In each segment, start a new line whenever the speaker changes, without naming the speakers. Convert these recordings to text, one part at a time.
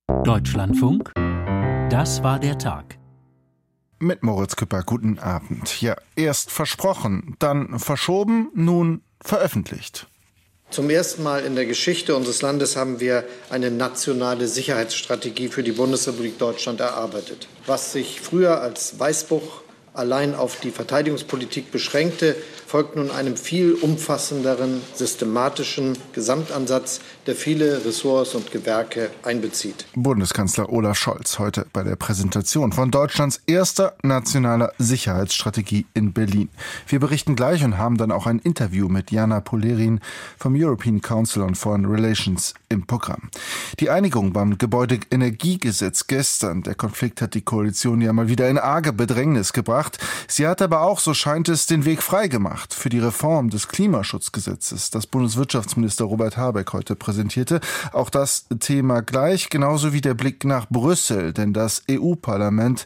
Deutschlandfunk, das war der Tag.
Mit Moritz Küpper, guten Abend. Ja, erst versprochen, dann verschoben, nun veröffentlicht.
Zum ersten Mal in der Geschichte unseres Landes haben wir eine nationale Sicherheitsstrategie für die Bundesrepublik Deutschland erarbeitet. Was sich früher als Weißbuch allein auf die Verteidigungspolitik beschränkte, folgt nun einem viel umfassenderen, systematischen Gesamtansatz, der viele Ressorts und Gewerke einbezieht.
Bundeskanzler Olaf Scholz heute bei der Präsentation von Deutschlands erster nationaler Sicherheitsstrategie in Berlin. Wir berichten gleich und haben dann auch ein Interview mit Jana Polerin vom European Council on Foreign Relations im Programm. Die Einigung beim Gebäudeenergiegesetz gestern, der Konflikt hat die Koalition ja mal wieder in arge Bedrängnis gebracht. Sie hat aber auch, so scheint es, den Weg freigemacht für die Reform des Klimaschutzgesetzes, das Bundeswirtschaftsminister Robert Habeck heute präsentierte. Auch das Thema gleich, genauso wie der Blick nach Brüssel, denn das EU-Parlament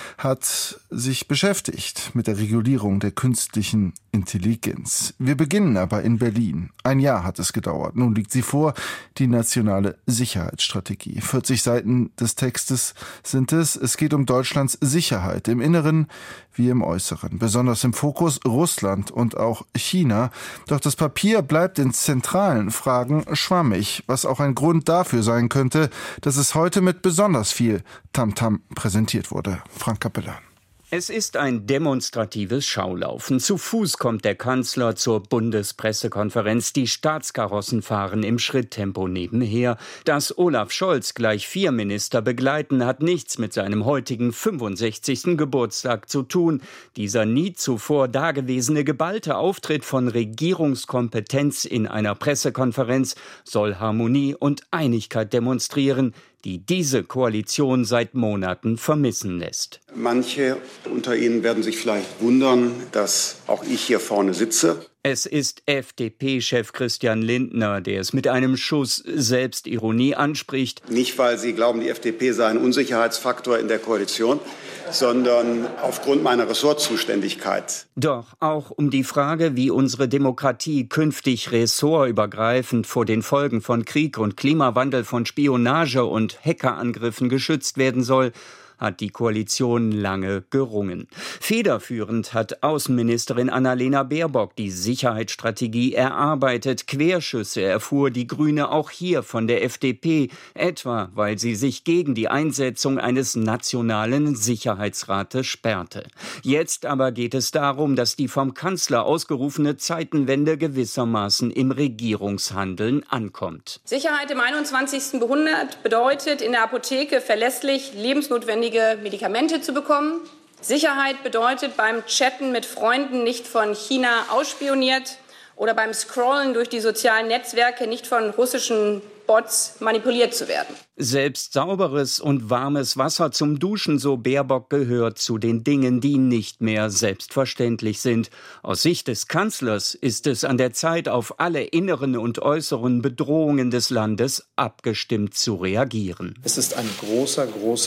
hat sich beschäftigt mit der Regulierung der künstlichen Intelligenz. Wir beginnen aber in Berlin. Ein Jahr hat es gedauert. Nun liegt sie vor, die nationale Sicherheitsstrategie. 40 Seiten des Textes sind es. Es geht um Deutschlands Sicherheit im Inneren wie im Äußeren. Besonders im Fokus Russland und auch China. Doch das Papier bleibt in zentralen Fragen schwammig, was auch ein Grund dafür sein könnte, dass es heute mit besonders viel Tamtam präsentiert wurde. Frank Capellan.
Es ist ein demonstratives Schaulaufen. Zu Fuß kommt der Kanzler zur Bundespressekonferenz. Die Staatskarossen fahren im Schritttempo nebenher. Dass Olaf Scholz gleich 4 Minister begleiten, hat nichts mit seinem heutigen 65. Geburtstag zu tun. Dieser nie zuvor dagewesene geballte Auftritt von Regierungskompetenz in einer Pressekonferenz soll Harmonie und Einigkeit demonstrieren, die diese Koalition seit Monaten vermissen lässt.
Manche unter Ihnen werden sich vielleicht wundern, dass auch ich hier vorne sitze.
Es ist FDP-Chef Christian Lindner, der es mit einem Schuss Selbstironie anspricht.
Nicht, weil Sie glauben, die FDP sei ein Unsicherheitsfaktor in der Koalition, sondern aufgrund meiner Ressortzuständigkeit.
Doch auch um die Frage, wie unsere Demokratie künftig ressortübergreifend vor den Folgen von Krieg und Klimawandel, von Spionage und Hackerangriffen geschützt werden soll, hat die Koalition lange gerungen. Federführend hat Außenministerin Annalena Baerbock die Sicherheitsstrategie erarbeitet. Querschüsse erfuhr die Grüne auch hier von der FDP, etwa weil sie sich gegen die Einsetzung eines nationalen Sicherheitsrates sperrte. Jetzt aber geht es darum, dass die vom Kanzler ausgerufene Zeitenwende gewissermaßen im Regierungshandeln ankommt.
Sicherheit im 21. Jahrhundert bedeutet, in der Apotheke verlässlich lebensnotwendige Medikamente zu bekommen. Sicherheit bedeutet, beim Chatten mit Freunden nicht von China ausspioniert oder beim Scrollen durch die sozialen Netzwerke nicht von russischen Bots manipuliert zu werden.
Selbst sauberes und warmes Wasser zum Duschen, so Baerbock, gehört zu den Dingen, die nicht mehr selbstverständlich sind. Aus Sicht des Kanzlers ist es an der Zeit, auf alle inneren und äußeren Bedrohungen des Landes abgestimmt zu reagieren.
Es ist ein großer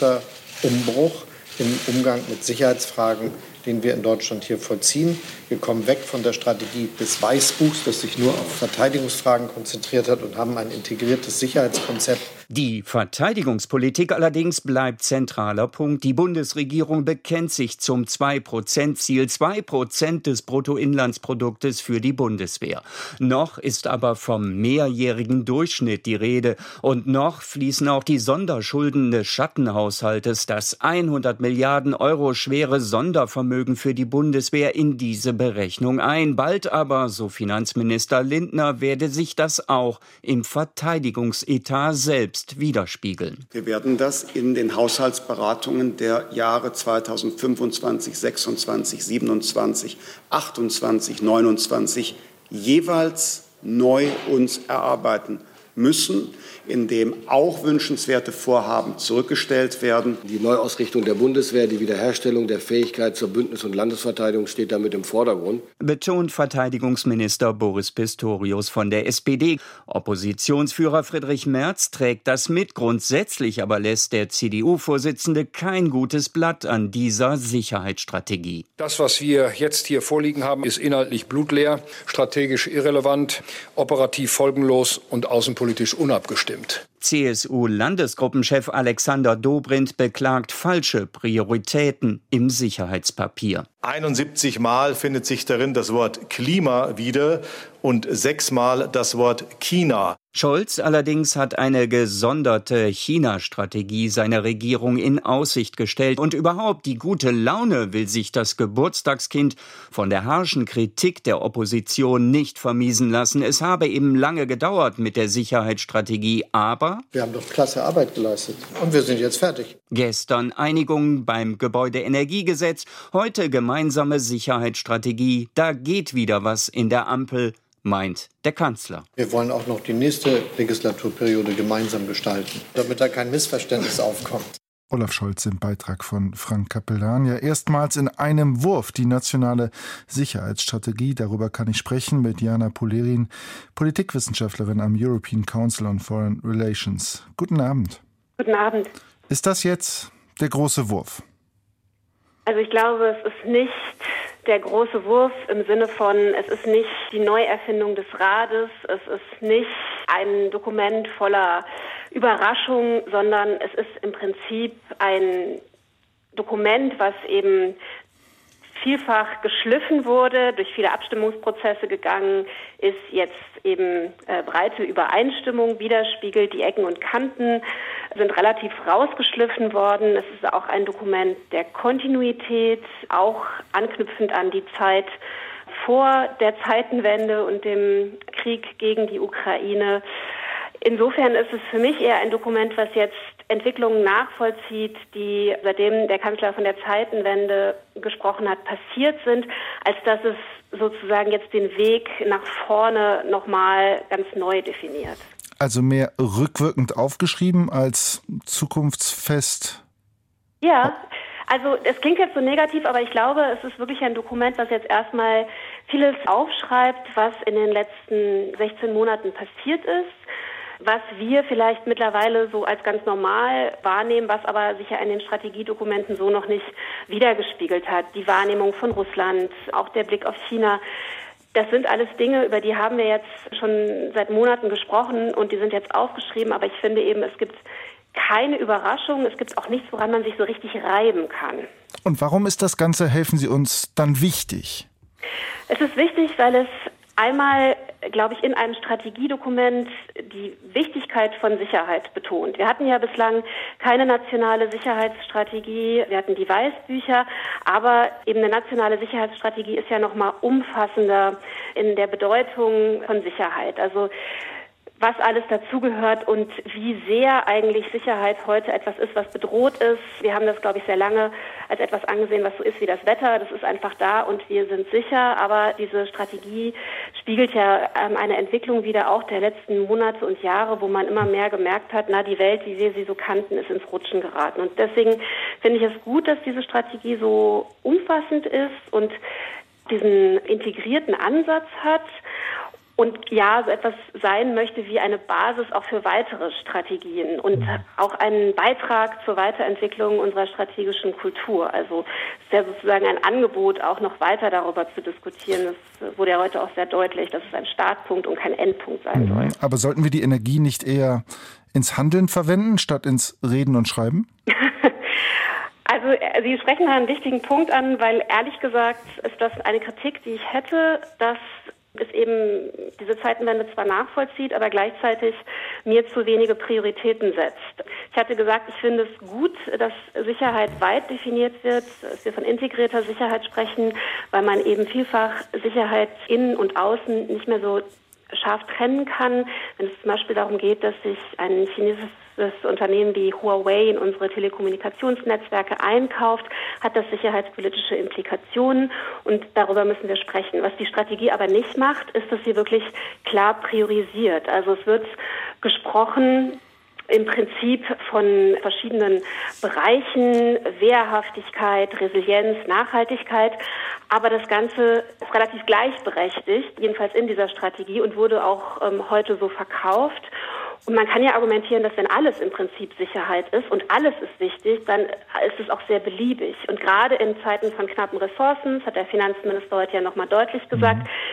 Umbruch im Umgang mit Sicherheitsfragen, den wir in Deutschland hier vollziehen. Wir kommen weg von der Strategie des Weißbuchs, das sich nur auf Verteidigungsfragen konzentriert hat, und haben ein integriertes Sicherheitskonzept.
Die Verteidigungspolitik allerdings bleibt zentraler Punkt. Die Bundesregierung bekennt sich zum 2%-Ziel, 2% des Bruttoinlandsproduktes für die Bundeswehr. Noch ist aber vom mehrjährigen Durchschnitt die Rede. Und noch fließen auch die Sonderschulden des Schattenhaushaltes, das 100 Milliarden Euro schwere Sondervermögen für die Bundeswehr, in diese Berechnung ein. Bald aber, so Finanzminister Lindner, werde sich das auch im Verteidigungsetat selbst widerspiegeln.
Wir werden das in den Haushaltsberatungen der Jahre 2025, 26, 27, 28, 29 jeweils neu uns erarbeiten müssen, in dem auch wünschenswerte Vorhaben zurückgestellt werden.
Die Neuausrichtung der Bundeswehr, die Wiederherstellung der Fähigkeit zur Bündnis- und Landesverteidigung steht damit im Vordergrund.
Betont Verteidigungsminister Boris Pistorius von der SPD. Oppositionsführer Friedrich Merz trägt das mit. Grundsätzlich aber lässt der CDU-Vorsitzende kein gutes Blatt an dieser Sicherheitsstrategie.
Das, was wir jetzt hier vorliegen haben, ist inhaltlich blutleer, strategisch irrelevant, operativ folgenlos und außenpolitisch unabgestimmt.
CSU-Landesgruppenchef Alexander Dobrindt beklagt falsche Prioritäten im Sicherheitspapier.
71 Mal findet sich darin das Wort Klima wieder und 6 Mal das Wort China.
Scholz allerdings hat eine gesonderte China-Strategie seiner Regierung in Aussicht gestellt. Und überhaupt die gute Laune will sich das Geburtstagskind von der harschen Kritik der Opposition nicht vermiesen lassen. Es habe eben lange gedauert mit der Sicherheitsstrategie, aber
wir haben doch klasse Arbeit geleistet und wir sind jetzt fertig.
Gestern Einigung beim Gebäudeenergiegesetz, heute gemeinsame Sicherheitsstrategie. Da geht wieder was in der Ampel, meint der Kanzler.
Wir wollen auch noch die nächste Legislaturperiode gemeinsam gestalten, damit da kein Missverständnis aufkommt.
Olaf Scholz im Beitrag von Frank Capellan. Ja, erstmals in einem Wurf die nationale Sicherheitsstrategie. Darüber kann ich sprechen mit Jana Polerin, Politikwissenschaftlerin am European Council on Foreign Relations. Guten Abend.
Guten Abend.
Ist das jetzt der große Wurf?
Also ich glaube, es ist nicht der große Wurf im Sinne von, es ist nicht die Neuerfindung des Rades, es ist nicht ein Dokument voller Überraschung, sondern es ist im Prinzip ein Dokument, was eben vielfach geschliffen wurde, durch viele Abstimmungsprozesse gegangen ist, jetzt eben breite Übereinstimmung widerspiegelt. Die Ecken und Kanten sind relativ rausgeschliffen worden. Es ist auch ein Dokument der Kontinuität, auch anknüpfend an die Zeit vor der Zeitenwende und dem Krieg gegen die Ukraine. Insofern ist es für mich eher ein Dokument, was jetzt Entwicklungen nachvollzieht, die seitdem der Kanzler von der Zeitenwende gesprochen hat, passiert sind, als dass es sozusagen jetzt den Weg nach vorne nochmal ganz neu definiert.
Also mehr rückwirkend aufgeschrieben als zukunftsfest?
Ja, also es klingt jetzt so negativ, aber ich glaube, es ist wirklich ein Dokument, was jetzt erstmal vieles aufschreibt, was in den letzten 16 Monaten passiert ist, was wir vielleicht mittlerweile so als ganz normal wahrnehmen, was aber sicher in den Strategiedokumenten so noch nicht wiedergespiegelt hat. Die Wahrnehmung von Russland, auch der Blick auf China. Das sind alles Dinge, über die haben wir jetzt schon seit Monaten gesprochen und die sind jetzt aufgeschrieben. Aber ich finde eben, es gibt keine Überraschung, es gibt auch nichts, woran man sich so richtig reiben kann.
Und warum ist das Ganze, helfen Sie uns, dann wichtig?
Es ist wichtig, weil es einmal, glaube ich, in einem Strategiedokument die Wichtigkeit von Sicherheit betont. Wir hatten ja bislang keine nationale Sicherheitsstrategie, wir hatten die Weißbücher, aber eben eine nationale Sicherheitsstrategie ist ja noch mal umfassender in der Bedeutung von Sicherheit. Also was alles dazugehört und wie sehr eigentlich Sicherheit heute etwas ist, was bedroht ist. Wir haben das, glaube ich, sehr lange als etwas angesehen, was so ist wie das Wetter. Das ist einfach da und wir sind sicher. Aber diese Strategie spiegelt ja eine Entwicklung wider, auch der letzten Monate und Jahre, wo man immer mehr gemerkt hat, die Welt, wie wir sie so kannten, ist ins Rutschen geraten. Und deswegen finde ich es gut, dass diese Strategie so umfassend ist und diesen integrierten Ansatz hat. Und ja, so etwas sein möchte wie eine Basis auch für weitere Strategien und auch einen Beitrag zur Weiterentwicklung unserer strategischen Kultur. Also es ist ja sozusagen ein Angebot, auch noch weiter darüber zu diskutieren. Das wurde ja heute auch sehr deutlich, dass es ein Startpunkt und kein Endpunkt sein soll.
Aber sollten wir die Energie nicht eher ins Handeln verwenden, statt ins Reden und Schreiben?
Also Sie sprechen da einen wichtigen Punkt an, weil ehrlich gesagt ist das eine Kritik, die ich hätte, dass es eben diese Zeitenwende zwar nachvollzieht, aber gleichzeitig mir zu wenige Prioritäten setzt. Ich hatte gesagt, ich finde es gut, dass Sicherheit weit definiert wird, dass wir von integrierter Sicherheit sprechen, weil man eben vielfach Sicherheit innen und außen nicht mehr so scharf trennen kann. Wenn es zum Beispiel darum geht, dass sich ein chinesisches Unternehmen wie Huawei in unsere Telekommunikationsnetzwerke einkauft, hat das sicherheitspolitische Implikationen und darüber müssen wir sprechen. Was die Strategie aber nicht macht, ist, dass sie wirklich klar priorisiert. Also es wird gesprochen im Prinzip von verschiedenen Bereichen, Wehrhaftigkeit, Resilienz, Nachhaltigkeit. Aber das Ganze ist relativ gleichberechtigt, jedenfalls in dieser Strategie und wurde auch heute so verkauft. Und man kann ja argumentieren, dass wenn alles im Prinzip Sicherheit ist und alles ist wichtig, dann ist es auch sehr beliebig. Und gerade in Zeiten von knappen Ressourcen, das hat der Finanzminister heute ja nochmal deutlich gesagt,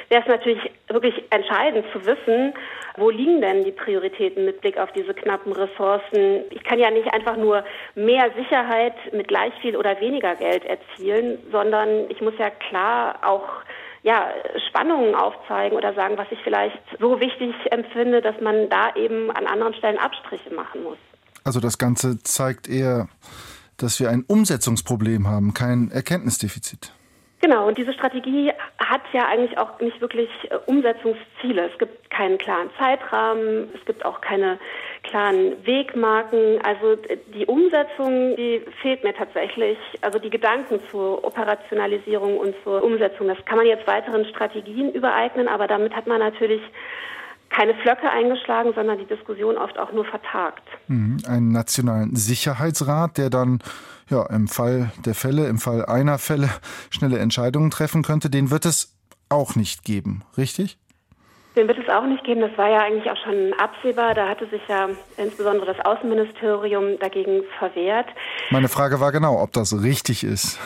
wäre es natürlich wirklich entscheidend zu wissen, wo liegen denn die Prioritäten mit Blick auf diese knappen Ressourcen. Ich kann ja nicht einfach nur mehr Sicherheit mit gleich viel oder weniger Geld erzielen, sondern ich muss ja klar auch Spannungen aufzeigen oder sagen, was ich vielleicht so wichtig empfinde, dass man da eben an anderen Stellen Abstriche machen muss.
Also das Ganze zeigt eher, dass wir ein Umsetzungsproblem haben, kein Erkenntnisdefizit.
Genau, und diese Strategie hat ja eigentlich auch nicht wirklich Umsetzungsziele. Es gibt keinen klaren Zeitrahmen, es gibt auch keine klaren Wegmarken. Also die Umsetzung, die fehlt mir tatsächlich. Also die Gedanken zur Operationalisierung und zur Umsetzung, das kann man jetzt weiteren Strategien übereignen, aber damit hat man natürlich keine Flöcke eingeschlagen, sondern die Diskussion oft auch nur vertagt.
Einen nationalen Sicherheitsrat, der dann im Fall der Fälle, im Fall einer Fälle schnelle Entscheidungen treffen könnte, den wird es auch nicht geben, richtig?
Den wird es auch nicht geben. Das war ja eigentlich auch schon absehbar. Da hatte sich ja insbesondere das Außenministerium dagegen verwehrt.
Meine Frage war genau, ob das richtig ist.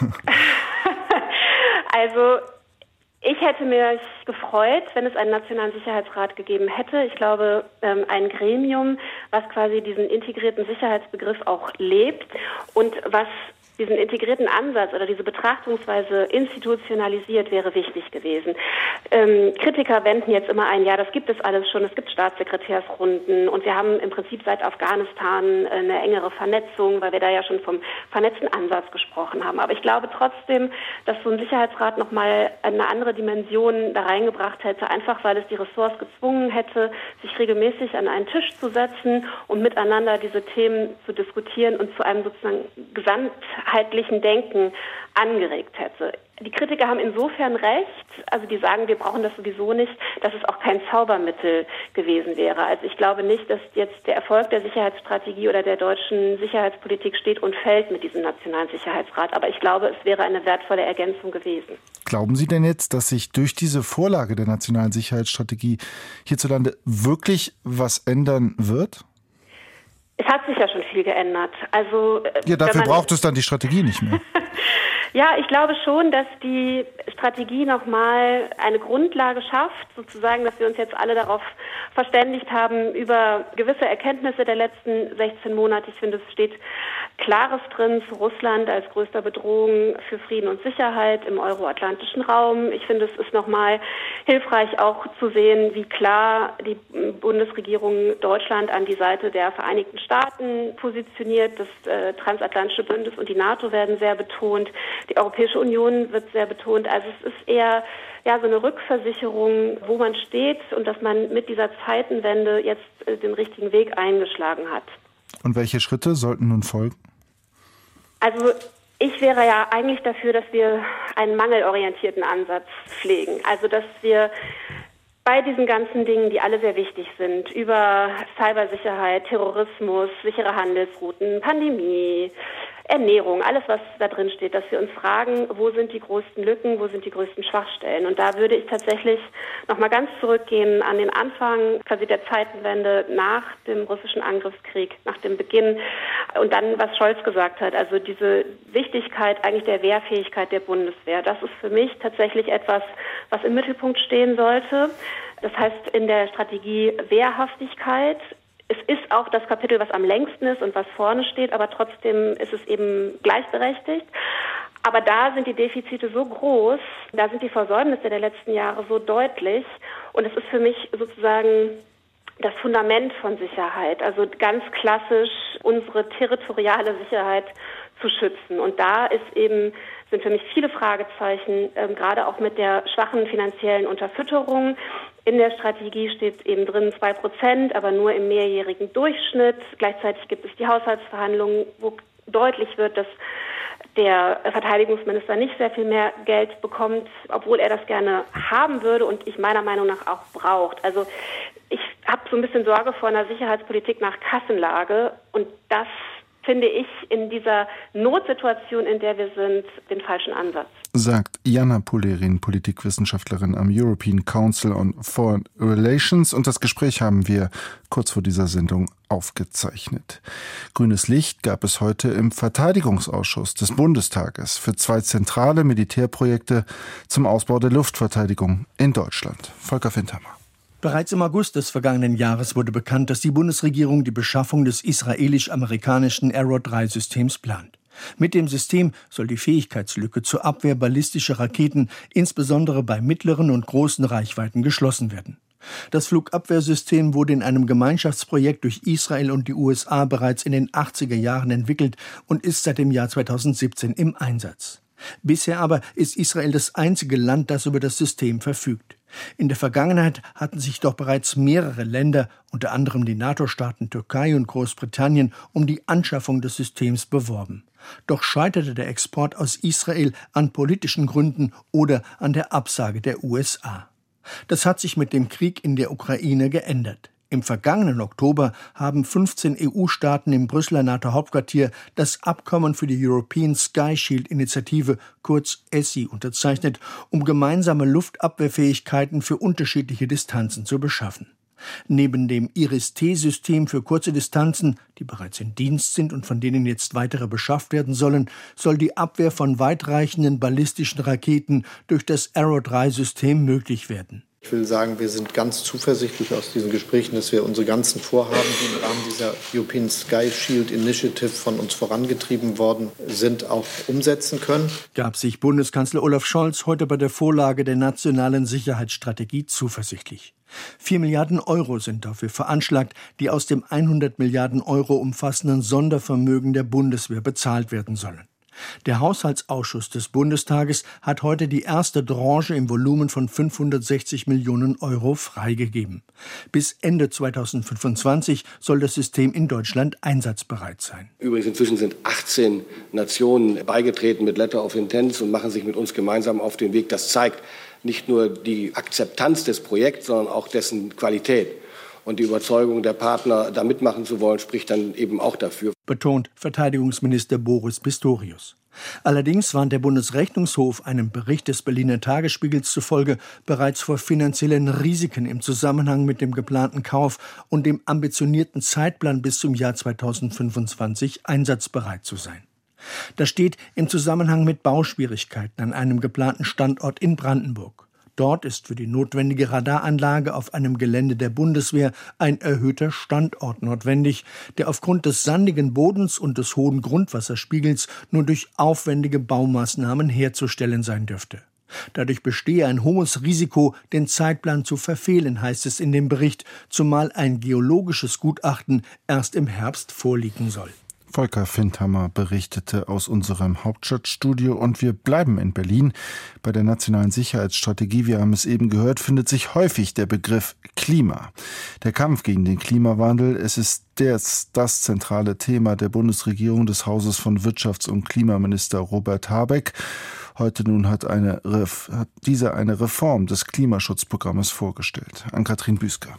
Also ich hätte mich gefreut, wenn es einen Nationalen Sicherheitsrat gegeben hätte. Ich glaube, ein Gremium, was quasi diesen integrierten Sicherheitsbegriff auch lebt und was diesen integrierten Ansatz oder diese Betrachtungsweise institutionalisiert, wäre wichtig gewesen. Kritiker wenden jetzt immer ein, ja, das gibt es alles schon, es gibt Staatssekretärsrunden und wir haben im Prinzip seit Afghanistan eine engere Vernetzung, weil wir da ja schon vom vernetzten Ansatz gesprochen haben. Aber ich glaube trotzdem, dass so ein Sicherheitsrat nochmal eine andere Dimension da reingebracht hätte, einfach weil es die Ressorts gezwungen hätte, sich regelmäßig an einen Tisch zu setzen und miteinander diese Themen zu diskutieren und zu einem sozusagen gesamtheitlichen Denken angeregt hätte. Die Kritiker haben insofern recht, also die sagen, wir brauchen das sowieso nicht, dass es auch kein Zaubermittel gewesen wäre. Also ich glaube nicht, dass jetzt der Erfolg der Sicherheitsstrategie oder der deutschen Sicherheitspolitik steht und fällt mit diesem Nationalen Sicherheitsrat. Aber ich glaube, es wäre eine wertvolle Ergänzung gewesen.
Glauben Sie denn jetzt, dass sich durch diese Vorlage der Nationalen Sicherheitsstrategie hierzulande wirklich was ändern wird?
Es hat sich ja schon viel geändert. Also
dafür braucht es dann die Strategie nicht mehr.
Ja, ich glaube schon, dass die Strategie nochmal eine Grundlage schafft, sozusagen, dass wir uns jetzt alle darauf verständigt haben über gewisse Erkenntnisse der letzten 16 Monate. Ich finde, es steht Klares drin zu Russland als größter Bedrohung für Frieden und Sicherheit im euroatlantischen Raum. Ich finde, es ist nochmal hilfreich auch zu sehen, wie klar die Bundesregierung Deutschland an die Seite der Vereinigten Staaten positioniert. Das transatlantische Bündnis und die NATO werden sehr betont. Die Europäische Union wird sehr betont. Also es ist eher so eine Rückversicherung, wo man steht und dass man mit dieser Zeitenwende jetzt den richtigen Weg eingeschlagen hat.
Und welche Schritte sollten nun folgen?
Also ich wäre ja eigentlich dafür, dass wir einen mangelorientierten Ansatz pflegen. Also dass wir bei diesen ganzen Dingen, die alle sehr wichtig sind, über Cybersicherheit, Terrorismus, sichere Handelsrouten, Pandemie, Ernährung, alles, was da drin steht, dass wir uns fragen, wo sind die größten Lücken, wo sind die größten Schwachstellen. Und da würde ich tatsächlich nochmal ganz zurückgehen an den Anfang quasi der Zeitenwende nach dem russischen Angriffskrieg, nach dem Beginn und dann, was Scholz gesagt hat, also diese Wichtigkeit eigentlich der Wehrfähigkeit der Bundeswehr. Das ist für mich tatsächlich etwas, was im Mittelpunkt stehen sollte. Das heißt in der Strategie Wehrhaftigkeit. Es ist auch das Kapitel, was am längsten ist und was vorne steht, aber trotzdem ist es eben gleichberechtigt. Aber da sind die Defizite so groß, da sind die Versäumnisse der letzten Jahre so deutlich und es ist für mich sozusagen das Fundament von Sicherheit, also ganz klassisch unsere territoriale Sicherheit zu schützen. Und da sind für mich viele Fragezeichen, gerade auch mit der schwachen finanziellen Unterfütterung. In der Strategie steht eben drin 2%, aber nur im mehrjährigen Durchschnitt. Gleichzeitig gibt es die Haushaltsverhandlungen, wo deutlich wird, dass der Verteidigungsminister nicht sehr viel mehr Geld bekommt, obwohl er das gerne haben würde und ich meiner Meinung nach auch braucht. Also ich habe so ein bisschen Sorge vor einer Sicherheitspolitik nach Kassenlage und das finde ich, in dieser Notsituation, in der wir sind, den falschen Ansatz.
Sagt Jana Polerin, Politikwissenschaftlerin am European Council on Foreign Relations. Und das Gespräch haben wir kurz vor dieser Sendung aufgezeichnet. Grünes Licht gab es heute im Verteidigungsausschuss des Bundestages für 2 zentrale Militärprojekte zum Ausbau der Luftverteidigung in Deutschland. Volker Findhammer.
Bereits im August des vergangenen Jahres wurde bekannt, dass die Bundesregierung die Beschaffung des israelisch-amerikanischen Arrow-3-Systems plant. Mit dem System soll die Fähigkeitslücke zur Abwehr ballistischer Raketen insbesondere bei mittleren und großen Reichweiten geschlossen werden. Das Flugabwehrsystem wurde in einem Gemeinschaftsprojekt durch Israel und die USA bereits in den 80er Jahren entwickelt und ist seit dem Jahr 2017 im Einsatz. Bisher aber ist Israel das einzige Land, das über das System verfügt. In der Vergangenheit hatten sich doch bereits mehrere Länder, unter anderem die NATO-Staaten Türkei und Großbritannien, um die Anschaffung des Systems beworben. Doch scheiterte der Export aus Israel an politischen Gründen oder an der Absage der USA. Das hat sich mit dem Krieg in der Ukraine geändert. Im vergangenen Oktober haben 15 EU-Staaten im Brüsseler NATO-Hauptquartier das Abkommen für die European Sky Shield-Initiative, kurz ESSI, unterzeichnet, um gemeinsame Luftabwehrfähigkeiten für unterschiedliche Distanzen zu beschaffen. Neben dem IRIS-T-System für kurze Distanzen, die bereits in Dienst sind und von denen jetzt weitere beschafft werden sollen, soll die Abwehr von weitreichenden ballistischen Raketen durch das Arrow-3-System möglich werden.
Ich will sagen, wir sind ganz zuversichtlich aus diesen Gesprächen, dass wir unsere ganzen Vorhaben, die im Rahmen dieser European Sky Shield Initiative von uns vorangetrieben worden sind, auch umsetzen können.
Gab sich Bundeskanzler Olaf Scholz heute bei der Vorlage der nationalen Sicherheitsstrategie zuversichtlich. 4 Milliarden Euro sind dafür veranschlagt, die aus dem 100 Milliarden Euro umfassenden Sondervermögen der Bundeswehr bezahlt werden sollen. Der Haushaltsausschuss des Bundestages hat heute die erste Tranche im Volumen von 560 Millionen Euro freigegeben. Bis Ende 2025 soll das System in Deutschland einsatzbereit sein.
Übrigens inzwischen sind 18 Nationen beigetreten mit Letter of Intent und machen sich mit uns gemeinsam auf den Weg. Das zeigt nicht nur die Akzeptanz des Projekts, sondern auch dessen Qualität. Und die Überzeugung der Partner, da mitmachen zu wollen, spricht dann eben auch dafür.
Betont Verteidigungsminister Boris Pistorius. Allerdings warnt der Bundesrechnungshof einem Bericht des Berliner Tagesspiegels zufolge bereits vor finanziellen Risiken im Zusammenhang mit dem geplanten Kauf und dem ambitionierten Zeitplan bis zum Jahr 2025 einsatzbereit zu sein. Das steht im Zusammenhang mit Bauschwierigkeiten an einem geplanten Standort in Brandenburg. Dort ist für die notwendige Radaranlage auf einem Gelände der Bundeswehr ein erhöhter Standort notwendig, der aufgrund des sandigen Bodens und des hohen Grundwasserspiegels nur durch aufwendige Baumaßnahmen herzustellen sein dürfte. Dadurch bestehe ein hohes Risiko, den Zeitplan zu verfehlen, heißt es in dem Bericht, zumal ein geologisches Gutachten erst im Herbst vorliegen soll.
Volker Findhammer berichtete aus unserem Hauptstadtstudio und wir bleiben in Berlin. Bei der nationalen Sicherheitsstrategie, wir haben es eben gehört, findet sich häufig der Begriff Klima. Der Kampf gegen den Klimawandel, es ist das zentrale Thema der Bundesregierung des Hauses von Wirtschafts- und Klimaminister Robert Habeck. Heute nun hat dieser eine Reform des Klimaschutzprogrammes vorgestellt. Ann-Kathrin Büsker.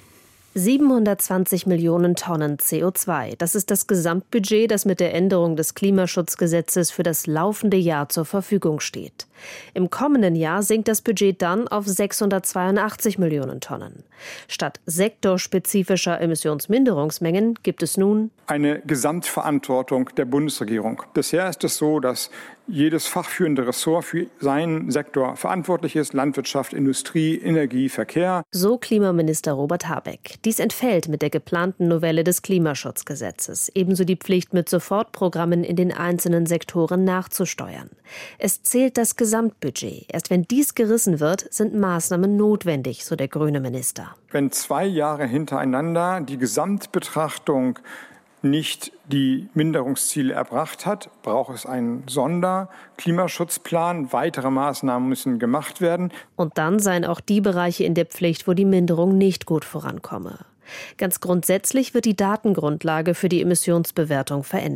720 Millionen Tonnen CO2. Das ist das Gesamtbudget, das mit der Änderung des Klimaschutzgesetzes für das laufende Jahr zur Verfügung steht. Im kommenden Jahr sinkt das Budget dann auf 682 Millionen Tonnen. Statt sektorspezifischer Emissionsminderungsmengen gibt es nun
eine Gesamtverantwortung der Bundesregierung. Bisher ist es so, dass jedes fachführende Ressort für seinen Sektor verantwortlich ist: Landwirtschaft, Industrie, Energie, Verkehr.
So Klimaminister Robert Habeck. Dies entfällt mit der geplanten Novelle des Klimaschutzgesetzes. Ebenso die Pflicht, mit Sofortprogrammen in den einzelnen Sektoren nachzusteuern. Es zählt das Gesamtbudget. Erst wenn dies gerissen wird, sind Maßnahmen notwendig, so der grüne Minister.
Wenn 2 Jahre hintereinander die Gesamtbetrachtung nicht die Minderungsziele erbracht hat, braucht es einen Sonderklimaschutzplan. Weitere Maßnahmen müssen gemacht werden.
Und dann seien auch die Bereiche in der Pflicht, wo die Minderung nicht gut vorankomme. Ganz grundsätzlich wird die Datengrundlage für die Emissionsbewertung verändert.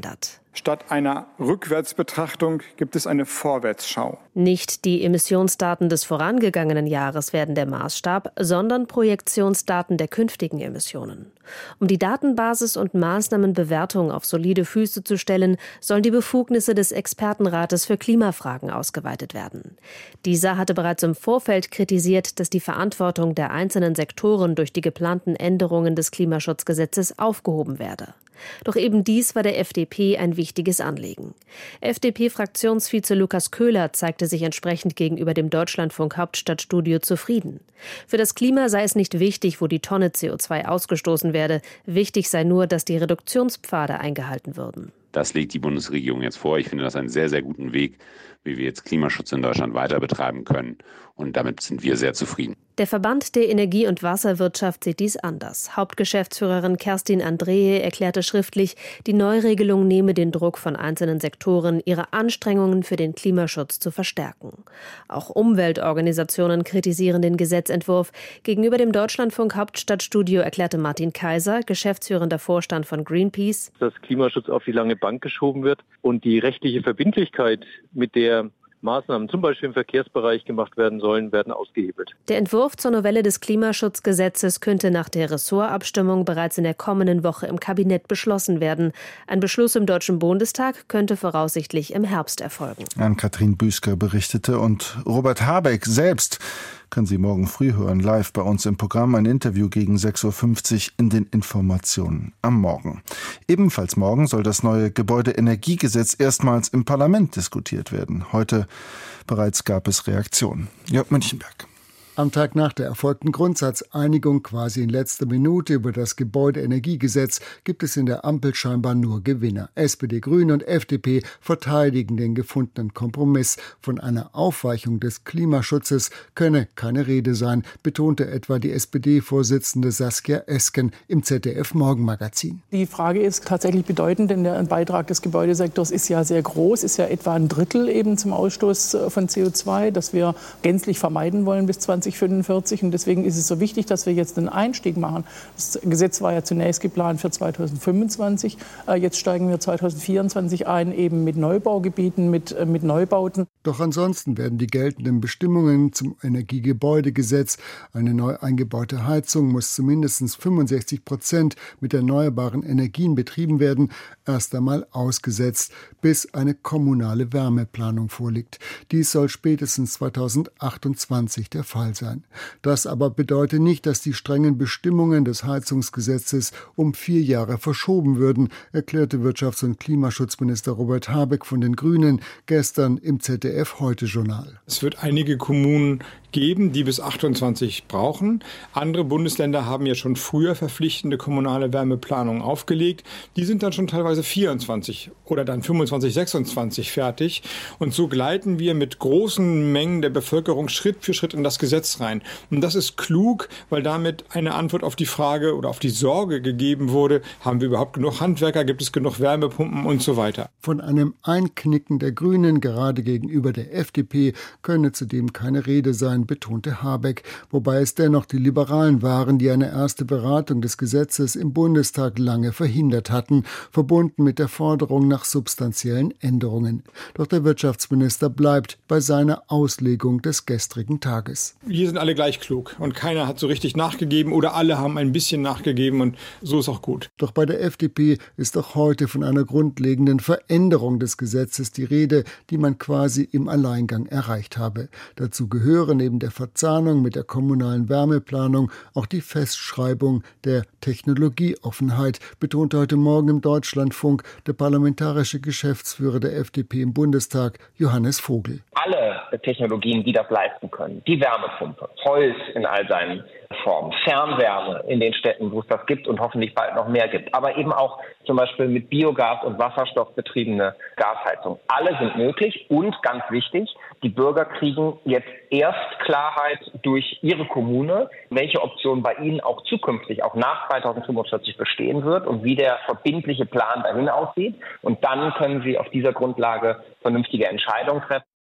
Statt einer Rückwärtsbetrachtung gibt es eine Vorwärtsschau.
Nicht die Emissionsdaten des vorangegangenen Jahres werden der Maßstab, sondern Projektionsdaten der künftigen Emissionen. Um die Datenbasis und Maßnahmenbewertung auf solide Füße zu stellen, sollen die Befugnisse des Expertenrates für Klimafragen ausgeweitet werden. Dieser hatte bereits im Vorfeld kritisiert, dass die Verantwortung der einzelnen Sektoren durch die geplanten Änderungen des Klimaschutzgesetzes aufgehoben werde. Doch eben dies war der FDP ein wichtiges Anliegen. FDP-Fraktionsvize Lukas Köhler zeigte sich entsprechend gegenüber dem Deutschlandfunk Hauptstadtstudio zufrieden. Für das Klima sei es nicht wichtig, wo die Tonne CO2 ausgestoßen werde. Wichtig sei nur, dass die Reduktionspfade eingehalten würden.
Das legt die Bundesregierung jetzt vor. Ich finde das einen sehr, sehr guten Weg, wie wir jetzt Klimaschutz in Deutschland weiter betreiben können. Und damit sind wir sehr zufrieden.
Der Verband der Energie- und Wasserwirtschaft sieht dies anders. Hauptgeschäftsführerin Kerstin Andrehe erklärte schriftlich, die Neuregelung nehme den Druck von einzelnen Sektoren, ihre Anstrengungen für den Klimaschutz zu verstärken. Auch Umweltorganisationen kritisieren den Gesetzentwurf. Gegenüber dem Deutschlandfunk Hauptstadtstudio erklärte Martin Kaiser, geschäftsführender Vorstand von Greenpeace,
dass Klimaschutz auf die lange Bank geschoben wird und die rechtliche Verbindlichkeit, mit der Maßnahmen zum Beispiel im Verkehrsbereich gemacht werden sollen, werden ausgehebelt.
Der Entwurf zur Novelle des Klimaschutzgesetzes könnte nach der Ressortabstimmung bereits in der kommenden Woche im Kabinett beschlossen werden. Ein Beschluss im Deutschen Bundestag könnte voraussichtlich im Herbst erfolgen.
Ann-Kathrin Büsker berichtete und Robert Habeck selbst können Sie morgen früh hören, live bei uns im Programm. Ein Interview gegen 6.50 Uhr in den Informationen am Morgen. Ebenfalls morgen soll das neue Gebäudeenergiegesetz erstmals im Parlament diskutiert werden. Heute bereits gab es Reaktionen. Jörg Münchenberg.
Am Tag nach der erfolgten Grundsatzeinigung quasi in letzter Minute über das Gebäudeenergiegesetz gibt es in der Ampel scheinbar nur Gewinner. SPD, Grüne und FDP verteidigen den gefundenen Kompromiss. Von einer Aufweichung des Klimaschutzes könne keine Rede sein, betonte etwa die SPD-Vorsitzende Saskia Esken im ZDF-Morgenmagazin.
Die Frage ist tatsächlich bedeutend, denn der Beitrag des Gebäudesektors ist ja sehr groß, ist ja etwa ein Drittel eben zum Ausstoß von CO2, das wir gänzlich vermeiden wollen bis 2045. Und deswegen ist es so wichtig, dass wir jetzt einen Einstieg machen. Das Gesetz war ja zunächst geplant für 2025. Jetzt steigen wir 2024 ein, eben mit Neubaugebieten, mit Neubauten.
Doch ansonsten werden die geltenden Bestimmungen zum Energiegebäudegesetz, eine neu eingebaute Heizung muss zu mindestens 65% mit erneuerbaren Energien betrieben werden, erst einmal ausgesetzt, bis eine kommunale Wärmeplanung vorliegt. Dies soll spätestens 2028 der Fall sein. Das aber bedeutet nicht, dass die strengen Bestimmungen des Heizungsgesetzes um 4 Jahre verschoben würden, erklärte Wirtschafts- und Klimaschutzminister Robert Habeck von den Grünen gestern im ZDF-Heute-Journal.
Es wird einige Kommunen geben, die bis 28 brauchen. Andere Bundesländer haben ja schon früher verpflichtende kommunale Wärmeplanungen aufgelegt. Die sind dann schon teilweise 24 oder dann 25, 26 fertig. Und so gleiten wir mit großen Mengen der Bevölkerung Schritt für Schritt in das Gesetz rein. Und das ist klug, weil damit eine Antwort auf die Frage oder auf die Sorge gegeben wurde, haben wir überhaupt genug Handwerker, gibt es genug Wärmepumpen und so weiter.
Von einem Einknicken der Grünen gerade gegenüber der FDP könne zudem keine Rede sein, betonte Habeck, wobei es dennoch die Liberalen waren, die eine erste Beratung des Gesetzes im Bundestag lange verhindert hatten, verbunden mit der Forderung nach substanziellen Änderungen. Doch der Wirtschaftsminister bleibt bei seiner Auslegung des gestrigen Tages.
Hier sind alle gleich klug und keiner hat so richtig nachgegeben oder alle haben ein bisschen nachgegeben und so ist auch gut.
Doch bei der FDP ist auch heute von einer grundlegenden Veränderung des Gesetzes die Rede, die man quasi im Alleingang erreicht habe. Dazu gehören neben der Verzahnung mit der kommunalen Wärmeplanung auch die Festschreibung der Technologieoffenheit, betonte heute Morgen im Deutschlandfunk der parlamentarische Geschäftsführer der FDP im Bundestag, Johannes Vogel.
Alle Technologien, die das leisten können, die Wärmepumpe, Holz in all seinen Formen, Fernwärme in den Städten, wo es das gibt und hoffentlich bald noch mehr gibt, aber eben auch zum Beispiel mit Biogas und Wasserstoff betriebene Gasheizung. Alle sind möglich und ganz wichtig, die Bürger kriegen jetzt erst Klarheit durch ihre Kommune, welche Option bei ihnen auch zukünftig, auch nach 2045 bestehen wird und wie der verbindliche Plan dahin aussieht. Und dann können sie auf dieser Grundlage vernünftige Entscheidungen treffen.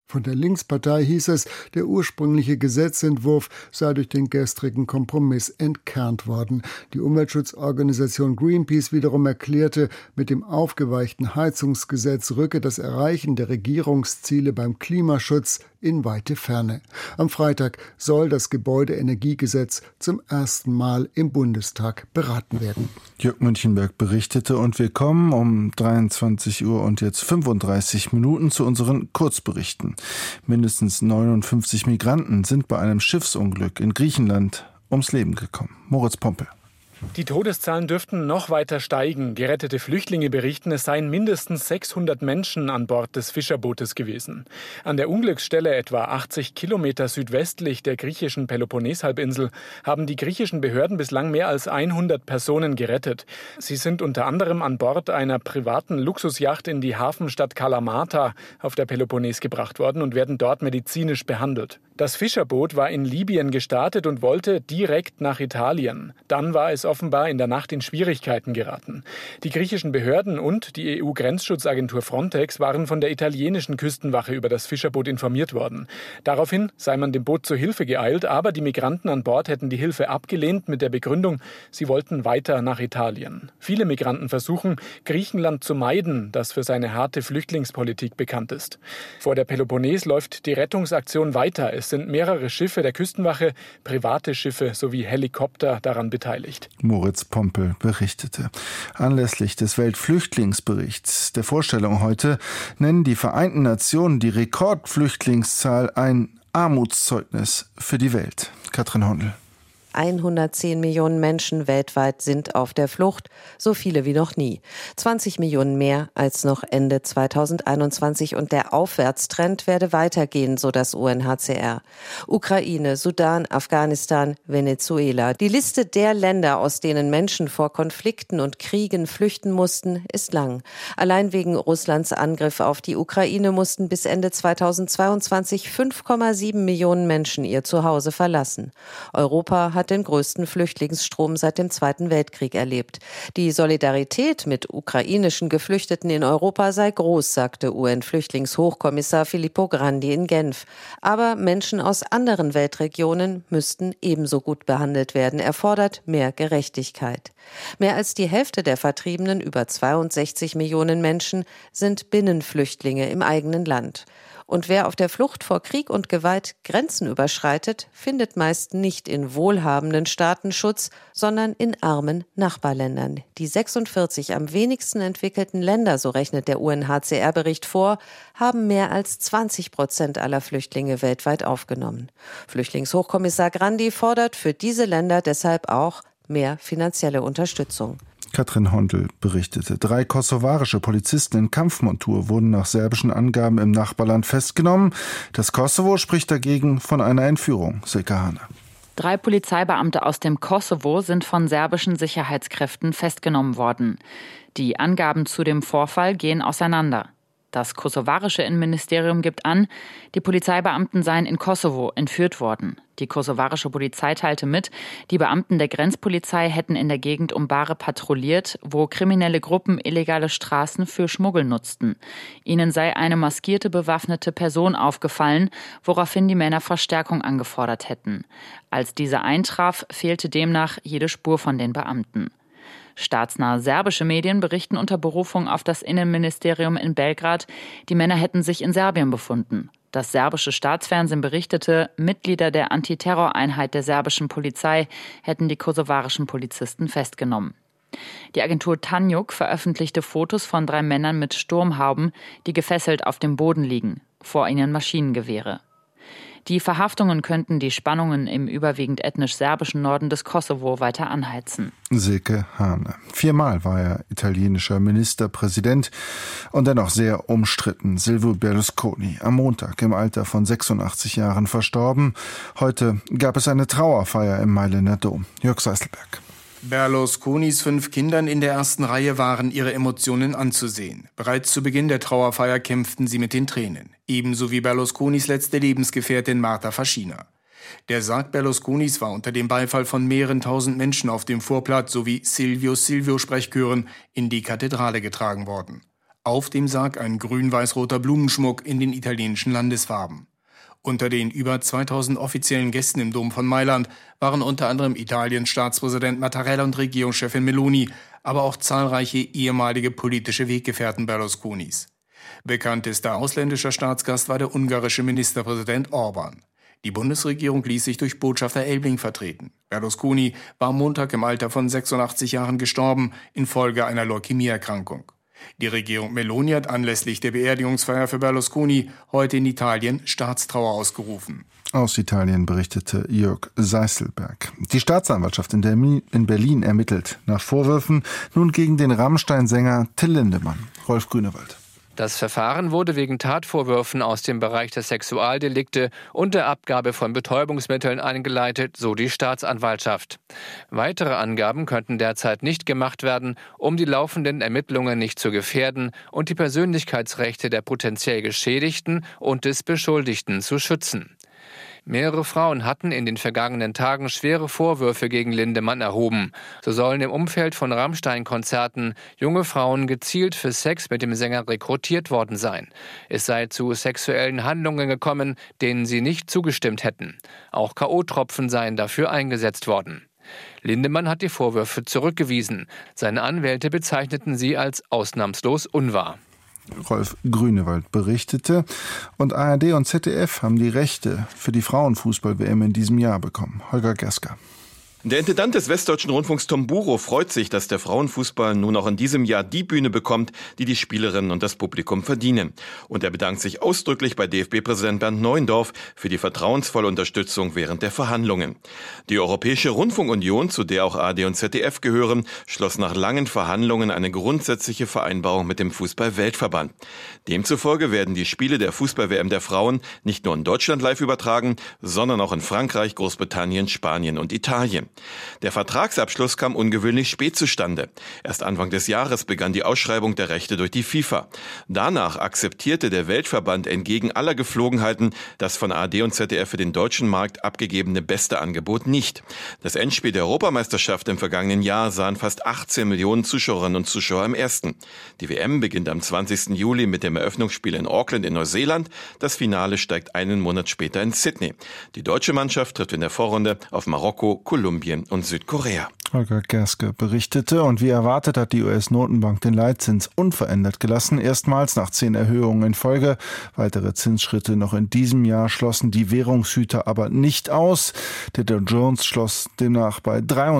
Von der Linkspartei hieß es, der ursprüngliche Gesetzentwurf sei durch den gestrigen Kompromiss entkernt worden. Die Umweltschutzorganisation Greenpeace wiederum erklärte, mit dem aufgeweichten Heizungsgesetz rücke das Erreichen der Regierungsziele beim Klimaschutz in weite Ferne. Am Freitag soll das Gebäudeenergiegesetz zum ersten Mal im Bundestag beraten werden.
Jörg Münchenberg berichtete und wir kommen um 23 Uhr und jetzt 35 Minuten zu unseren Kurzberichten. Mindestens 59 Migranten sind bei einem Schiffsunglück in Griechenland ums Leben gekommen. Moritz Pompel.
Die Todeszahlen dürften noch weiter steigen. Gerettete Flüchtlinge berichten, es seien mindestens 600 Menschen an Bord des Fischerbootes gewesen. An der Unglücksstelle, etwa 80 Kilometer südwestlich der griechischen Peloponneshalbinsel, haben die griechischen Behörden bislang mehr als 100 Personen gerettet. Sie sind unter anderem an Bord einer privaten Luxusjacht in die Hafenstadt Kalamata auf der Peloponnes gebracht worden und werden dort medizinisch behandelt. Das Fischerboot war in Libyen gestartet und wollte direkt nach Italien. Dann war es offenbar in der Nacht in Schwierigkeiten geraten. Die griechischen Behörden und die EU-Grenzschutzagentur Frontex waren von der italienischen Küstenwache über das Fischerboot informiert worden. Daraufhin sei man dem Boot zur Hilfe geeilt, aber die Migranten an Bord hätten die Hilfe abgelehnt mit der Begründung, sie wollten weiter nach Italien. Viele Migranten versuchen, Griechenland zu meiden, das für seine harte Flüchtlingspolitik bekannt ist. Vor der Peloponnes läuft die Rettungsaktion weiter. Es sind mehrere Schiffe der Küstenwache, private Schiffe sowie Helikopter daran beteiligt.
Moritz Pompel berichtete. Anlässlich des Weltflüchtlingsberichts der Vorstellung heute nennen die Vereinten Nationen die Rekordflüchtlingszahl ein Armutszeugnis für die Welt. Katrin Hondel.
110 Millionen Menschen weltweit sind auf der Flucht, so viele wie noch nie. 20 Millionen mehr als noch Ende 2021 und der Aufwärtstrend werde weitergehen, so das UNHCR. Ukraine, Sudan, Afghanistan, Venezuela. Die Liste der Länder, aus denen Menschen vor Konflikten und Kriegen flüchten mussten, ist lang. Allein wegen Russlands Angriff auf die Ukraine mussten bis Ende 2022 5,7 Millionen Menschen ihr Zuhause verlassen. Europa hat den größten Flüchtlingsstrom seit dem Zweiten Weltkrieg erlebt. Die Solidarität mit ukrainischen Geflüchteten in Europa sei groß, sagte UN-Flüchtlingshochkommissar Filippo Grandi in Genf. Aber Menschen aus anderen Weltregionen müssten ebenso gut behandelt werden. Er fordert mehr Gerechtigkeit. Mehr als die Hälfte der Vertriebenen, über 62 Millionen Menschen, sind Binnenflüchtlinge im eigenen Land. Und wer auf der Flucht vor Krieg und Gewalt Grenzen überschreitet, findet meist nicht in wohlhabenden Staaten Schutz, sondern in armen Nachbarländern. Die 46 am wenigsten entwickelten Länder, so rechnet der UNHCR-Bericht vor, haben mehr als 20% aller Flüchtlinge weltweit aufgenommen. Flüchtlingshochkommissar Grandi fordert für diese Länder deshalb auch mehr finanzielle Unterstützung.
Katrin Hondel berichtete. 3 kosovarische Polizisten in Kampfmontur wurden nach serbischen Angaben im Nachbarland festgenommen. Das Kosovo spricht dagegen von einer Entführung. Silke Hane.
3 Polizeibeamte aus dem Kosovo sind von serbischen Sicherheitskräften festgenommen worden. Die Angaben zu dem Vorfall gehen auseinander. Das kosovarische Innenministerium gibt an, die Polizeibeamten seien in Kosovo entführt worden. Die kosovarische Polizei teilte mit, die Beamten der Grenzpolizei hätten in der Gegend um Bare patrouilliert, wo kriminelle Gruppen illegale Straßen für Schmuggel nutzten. Ihnen sei eine maskierte, bewaffnete Person aufgefallen, woraufhin die Männer Verstärkung angefordert hätten. Als diese eintraf, fehlte demnach jede Spur von den Beamten. Staatsnahe serbische Medien berichten unter Berufung auf das Innenministerium in Belgrad, die Männer hätten sich in Serbien befunden. Das serbische Staatsfernsehen berichtete, Mitglieder der Antiterroreinheit der serbischen Polizei hätten die kosovarischen Polizisten festgenommen. Die Agentur Tanjug veröffentlichte Fotos von 3 Männern mit Sturmhauben, die gefesselt auf dem Boden liegen, vor ihnen Maschinengewehre. Die Verhaftungen könnten die Spannungen im überwiegend ethnisch serbischen Norden des Kosovo weiter anheizen.
Silke Hane. 4-mal war er italienischer Ministerpräsident und dennoch sehr umstritten. Silvio Berlusconi, am Montag im Alter von 86 Jahren verstorben. Heute gab es eine Trauerfeier im Mailänder Dom. Jörg Seißelberg.
Berlusconis 5 Kindern in der ersten Reihe waren ihre Emotionen anzusehen. Bereits zu Beginn der Trauerfeier kämpften sie mit den Tränen. Ebenso wie Berlusconis letzte Lebensgefährtin Marta Fascina. Der Sarg Berlusconis war unter dem Beifall von mehreren tausend Menschen auf dem Vorplatz sowie Silvio Sprechchören in die Kathedrale getragen worden. Auf dem Sarg ein grün-weiß-roter Blumenschmuck in den italienischen Landesfarben. Unter den über 2000 offiziellen Gästen im Dom von Mailand waren unter anderem Italiens Staatspräsident Mattarella und Regierungschefin Meloni, aber auch zahlreiche ehemalige politische Weggefährten Berlusconis. Bekanntester ausländischer Staatsgast war der ungarische Ministerpräsident Orbán. Die Bundesregierung ließ sich durch Botschafter Elbing vertreten. Berlusconi war am Montag im Alter von 86 Jahren gestorben, infolge einer Leukämieerkrankung. Die Regierung Meloni hat anlässlich der Beerdigungsfeier für Berlusconi heute in Italien Staatstrauer ausgerufen.
Aus Italien berichtete Jörg Seißelberg. Die Staatsanwaltschaft in Berlin ermittelt nach Vorwürfen nun gegen den Rammstein-Sänger Till Lindemann. Rolf Grünewald.
Das Verfahren wurde wegen Tatvorwürfen aus dem Bereich der Sexualdelikte und der Abgabe von Betäubungsmitteln eingeleitet, so die Staatsanwaltschaft. Weitere Angaben könnten derzeit nicht gemacht werden, um die laufenden Ermittlungen nicht zu gefährden und die Persönlichkeitsrechte der potenziell Geschädigten und des Beschuldigten zu schützen. Mehrere Frauen hatten in den vergangenen Tagen schwere Vorwürfe gegen Lindemann erhoben. So sollen im Umfeld von Rammstein-Konzerten junge Frauen gezielt für Sex mit dem Sänger rekrutiert worden sein. Es sei zu sexuellen Handlungen gekommen, denen sie nicht zugestimmt hätten. Auch K.O.-Tropfen seien dafür eingesetzt worden. Lindemann hat die Vorwürfe zurückgewiesen. Seine Anwälte bezeichneten sie als ausnahmslos unwahr.
Rolf Grünewald berichtete. Und ARD und ZDF haben die Rechte für die Frauenfußball-WM in diesem Jahr bekommen. Holger Gersker.
Der Intendant des Westdeutschen Rundfunks Tom Buro freut sich, dass der Frauenfußball nun auch in diesem Jahr die Bühne bekommt, die die Spielerinnen und das Publikum verdienen. Und er bedankt sich ausdrücklich bei DFB-Präsident Bernd Neuendorf für die vertrauensvolle Unterstützung während der Verhandlungen. Die Europäische Rundfunkunion, zu der auch ARD und ZDF gehören, schloss nach langen Verhandlungen eine grundsätzliche Vereinbarung mit dem Fußball-Weltverband. Demzufolge werden die Spiele der Fußball-WM der Frauen nicht nur in Deutschland live übertragen, sondern auch in Frankreich, Großbritannien, Spanien und Italien. Der Vertragsabschluss kam ungewöhnlich spät zustande. Erst Anfang des Jahres begann die Ausschreibung der Rechte durch die FIFA. Danach akzeptierte der Weltverband entgegen aller Geflogenheiten das von ARD und ZDF für den deutschen Markt abgegebene beste Angebot nicht. Das Endspiel der Europameisterschaft im vergangenen Jahr sahen fast 18 Millionen Zuschauerinnen und Zuschauer im ersten. Die WM beginnt am 20. Juli mit dem Eröffnungsspiel in Auckland in Neuseeland. Das Finale steigt einen Monat später in Sydney. Die deutsche Mannschaft trifft in der Vorrunde auf Marokko, Kolumbien und Südkorea.
Holger Gerske berichtete. Und wie erwartet hat die US-Notenbank den Leitzins unverändert gelassen. Erstmals nach 10 Erhöhungen in Folge. Weitere Zinsschritte noch in diesem Jahr schlossen die Währungshüter aber nicht aus. Der Dow Jones schloss demnach bei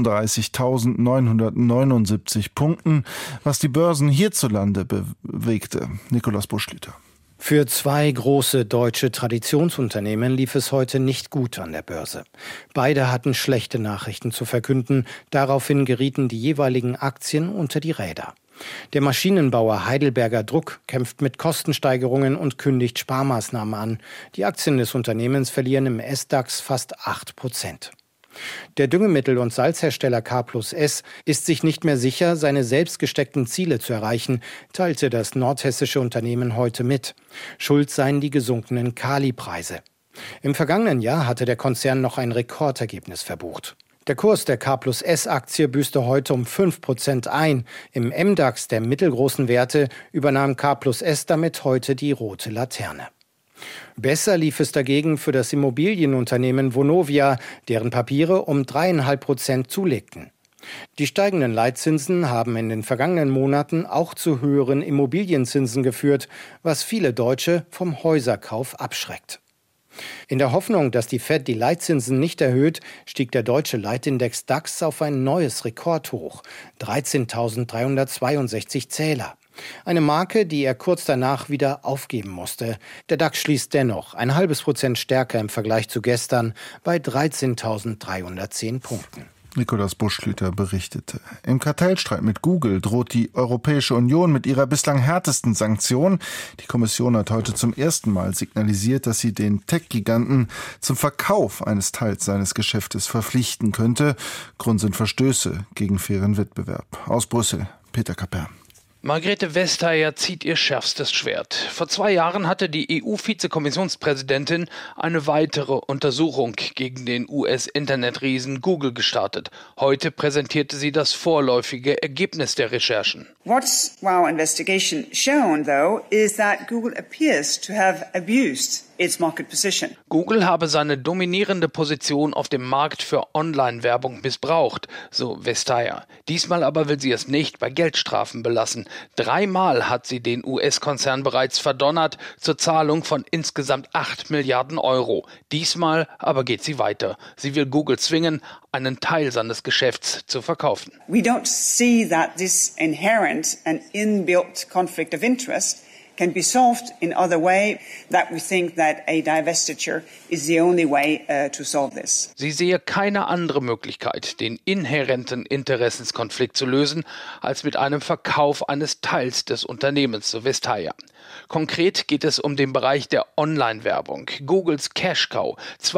33.979 Punkten, was die Börsen hierzulande bewegte. Nikolaus Buschlüter.
Für 2 große deutsche Traditionsunternehmen lief es heute nicht gut an der Börse. Beide hatten schlechte Nachrichten zu verkünden. Daraufhin gerieten die jeweiligen Aktien unter die Räder. Der Maschinenbauer Heidelberger Druck kämpft mit Kostensteigerungen und kündigt Sparmaßnahmen an. Die Aktien des Unternehmens verlieren im SDAX fast 8%. Der Düngemittel- und Salzhersteller K+S ist sich nicht mehr sicher, seine selbst gesteckten Ziele zu erreichen, teilte das nordhessische Unternehmen heute mit. Schuld seien die gesunkenen Kalipreise. Im vergangenen Jahr hatte der Konzern noch ein Rekordergebnis verbucht. Der Kurs der K+S-Aktie büßte heute um 5% ein. Im MDAX der mittelgroßen Werte übernahm K+S damit heute die rote Laterne. Besser lief es dagegen für das Immobilienunternehmen Vonovia, deren Papiere um 3,5% zulegten. Die steigenden Leitzinsen haben in den vergangenen Monaten auch zu höheren Immobilienzinsen geführt, was viele Deutsche vom Häuserkauf abschreckt. In der Hoffnung, dass die Fed die Leitzinsen nicht erhöht, stieg der deutsche Leitindex DAX auf ein neues Rekordhoch, 13.362 Zähler. Eine Marke, die er kurz danach wieder aufgeben musste. Der DAX schließt dennoch 0,5% stärker im Vergleich zu gestern bei 13.310 Punkten.
Nikolaus Buschlüter berichtete. Im Kartellstreit mit Google droht die Europäische Union mit ihrer bislang härtesten Sanktion. Die Kommission hat heute zum ersten Mal signalisiert, dass sie den Tech-Giganten zum Verkauf eines Teils seines Geschäftes verpflichten könnte. Grund sind Verstöße gegen fairen Wettbewerb. Aus Brüssel, Peter Kapper.
Margrethe Vestager zieht ihr schärfstes Schwert. Vor 2 Jahren hatte die EU-Vizekommissionspräsidentin eine weitere Untersuchung gegen den US-Internetriesen Google gestartet. Heute präsentierte sie das vorläufige Ergebnis der Recherchen.
What's our investigation shown, though, is that Google appears to have abused its market position.
Google habe seine dominierende Position auf dem Markt für Online-Werbung missbraucht, so Vestager. Diesmal aber will sie es nicht bei Geldstrafen belassen. 3-mal hat sie den US-Konzern bereits verdonnert zur Zahlung von insgesamt 8 Milliarden Euro. Diesmal aber geht sie weiter. Sie will Google zwingen, einen Teil seines Geschäfts zu verkaufen.
We don't see that this inherent and inbuilt conflict of interest can be solved in other way, that we think that a divestiture is the only way to solve this.
Sie sehe keine andere Möglichkeit, den inhärenten Interessenskonflikt zu lösen, als mit einem Verkauf eines Teils des Unternehmens, so Vestager. Konkret geht es um den Bereich der Online-Werbung. Googles Cash-Cow,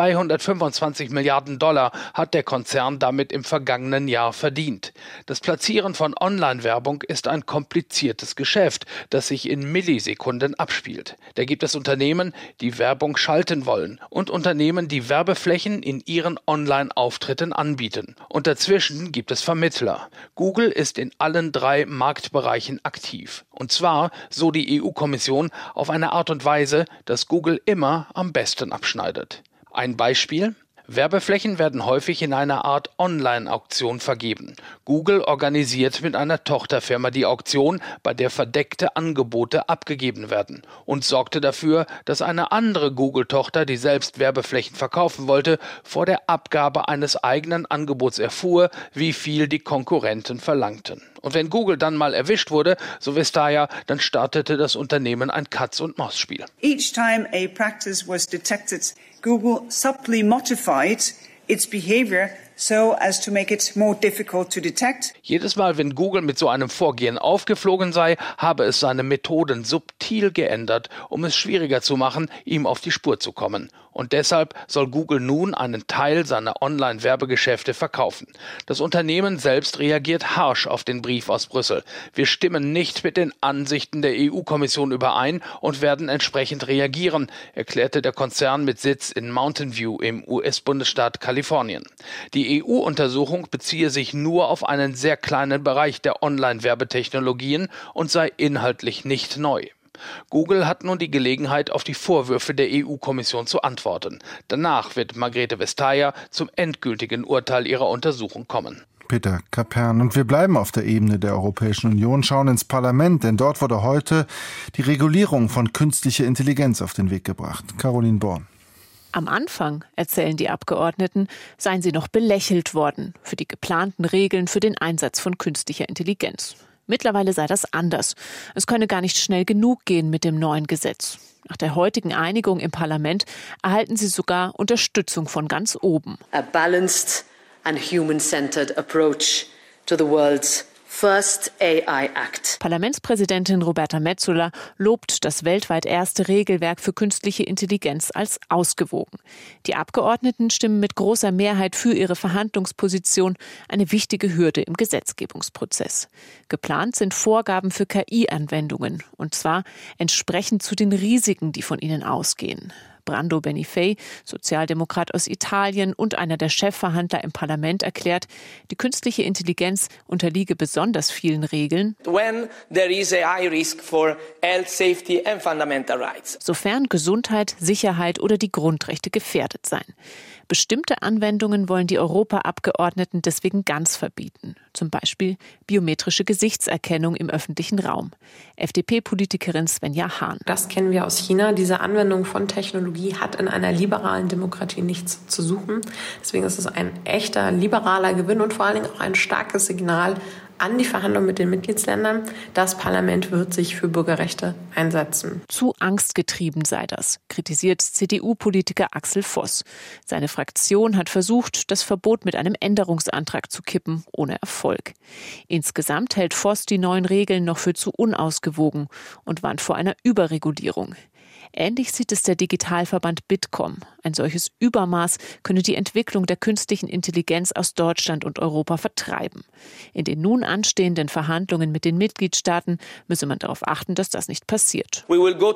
225 Milliarden $, hat der Konzern damit im vergangenen Jahr verdient. Das Platzieren von Online-Werbung ist ein kompliziertes Geschäft, das sich in Millisekunden abspielt. Da gibt es Unternehmen, die Werbung schalten wollen und Unternehmen, die Werbeflächen in ihren Online-Auftritten anbieten. Und dazwischen gibt es Vermittler. Google ist in allen 3 Marktbereichen aktiv. Und zwar, so die EU-Kommission, auf eine Art und Weise, dass Google immer am besten abschneidet. Ein Beispiel: Werbeflächen werden häufig in einer Art Online-Auktion vergeben. Google organisiert mit einer Tochterfirma die Auktion, bei der verdeckte Angebote abgegeben werden, und sorgte dafür, dass eine andere Google-Tochter, die selbst Werbeflächen verkaufen wollte, vor der Abgabe eines eigenen Angebots erfuhr, wie viel die Konkurrenten verlangten. Und wenn Google dann mal erwischt wurde, so Vestager, dann startete das Unternehmen ein Katz-und-Maus-Spiel.
Each time a practice was detected, Google subtly modified its behavior so as to make it more difficult to detect.
Jedes Mal, wenn Google mit so einem Vorgehen aufgeflogen sei, habe es seine Methoden subtil geändert, um es schwieriger zu machen, ihm auf die Spur zu kommen. Und deshalb soll Google nun einen Teil seiner Online-Werbegeschäfte verkaufen. Das Unternehmen selbst reagiert harsch auf den Brief aus Brüssel. Wir stimmen nicht mit den Ansichten der EU-Kommission überein und werden entsprechend reagieren, erklärte der Konzern mit Sitz in Mountain View im US-Bundesstaat Kalifornien. Die EU-Untersuchung beziehe sich nur auf einen sehr kleinen Bereich der Online-Werbetechnologien und sei inhaltlich nicht neu. Google hat nun die Gelegenheit, auf die Vorwürfe der EU-Kommission zu antworten. Danach wird Margrethe Vestager zum endgültigen Urteil ihrer Untersuchung kommen.
Peter Kapern. Und wir bleiben auf der Ebene der Europäischen Union, schauen ins Parlament, denn dort wurde heute die Regulierung von künstlicher Intelligenz auf den Weg gebracht. Caroline Born.
Am Anfang, erzählen die Abgeordneten, seien sie noch belächelt worden für die geplanten Regeln für den Einsatz von künstlicher Intelligenz. Mittlerweile sei das anders. Es könne gar nicht schnell genug gehen mit dem neuen Gesetz. Nach der heutigen Einigung im Parlament erhalten sie sogar Unterstützung von ganz oben.
A balanced and human-centered approach to the world's First AI Act.
Parlamentspräsidentin Roberta Metsola lobt das weltweit erste Regelwerk für künstliche Intelligenz als ausgewogen. Die Abgeordneten stimmen mit großer Mehrheit für ihre Verhandlungsposition, eine wichtige Hürde im Gesetzgebungsprozess. Geplant sind Vorgaben für KI-Anwendungen, und zwar entsprechend zu den Risiken, die von ihnen ausgehen. Brando Benifei, Sozialdemokrat aus Italien und einer der Chefverhandler im Parlament, erklärt, die künstliche Intelligenz unterliege besonders vielen Regeln,
when there is a high risk for health, safety and fundamental rights.
Sofern Gesundheit, Sicherheit oder die Grundrechte gefährdet seien. Bestimmte Anwendungen wollen die Europaabgeordneten deswegen ganz verbieten. Zum Beispiel biometrische Gesichtserkennung im öffentlichen Raum. FDP-Politikerin Svenja Hahn.
Das kennen wir aus China. Diese Anwendung von Technologie hat in einer liberalen Demokratie nichts zu suchen. Deswegen ist es ein echter liberaler Gewinn und vor allen Dingen auch ein starkes Signal an die Verhandlungen mit den Mitgliedsländern. Das Parlament wird sich für Bürgerrechte einsetzen.
Zu angstgetrieben sei das, kritisiert CDU-Politiker Axel Voss. Seine Fraktion hat versucht, das Verbot mit einem Änderungsantrag zu kippen, ohne Erfolg. Insgesamt hält Voss die neuen Regeln noch für zu unausgewogen und warnt vor einer Überregulierung. Ähnlich sieht es der Digitalverband Bitkom. Ein solches Übermaß könne die Entwicklung der künstlichen Intelligenz aus Deutschland und Europa vertreiben. In den nun anstehenden Verhandlungen mit den Mitgliedstaaten müsse man darauf achten, dass das nicht passiert.